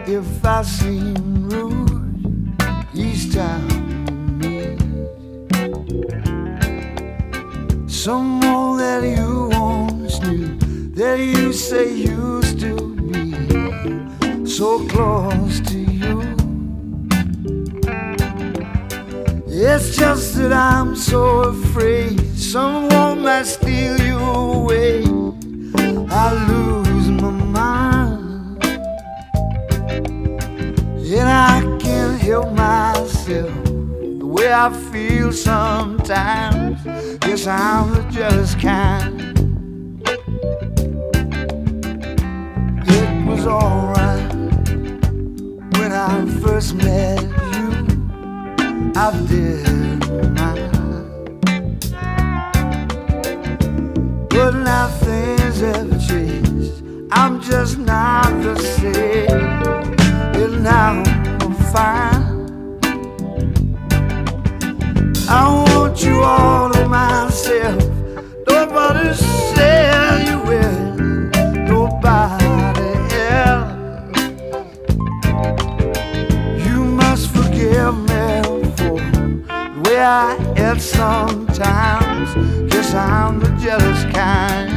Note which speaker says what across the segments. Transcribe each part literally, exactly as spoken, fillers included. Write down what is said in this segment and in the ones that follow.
Speaker 1: if I seem rude each time we meet. Someone that you once knew, that you say used to be so close to you. It's just that I'm so afraid someone might steal you away. I lose my mind, and I can't help myself the way I feel sometimes. Guess I'm the jealous kind. It was alright when I first met you, I did mine, but now things have changed. I'm just not the same, and now I'm fine. I want you all to myself. Nobody said you will, nobody else. You must forgive me for the way I act sometimes. Guess I'm the jealous kind.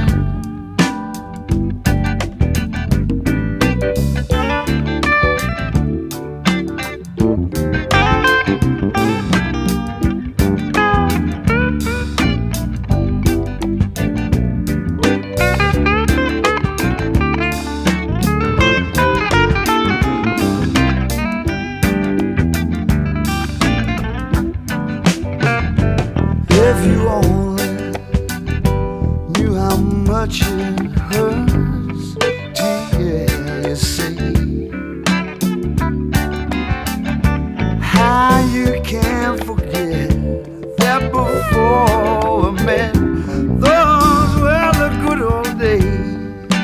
Speaker 1: If you only knew how much it hurts to hear you say how you can't forget that before we met, those were the good old days.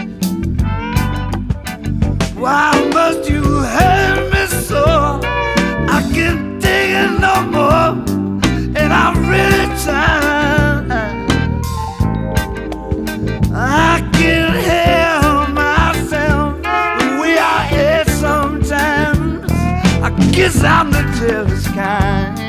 Speaker 1: Why must you hurt me so? I can't take it no more, and I really tried. I can't help myself the way I act sometimes. I guess I'm the jealous kind.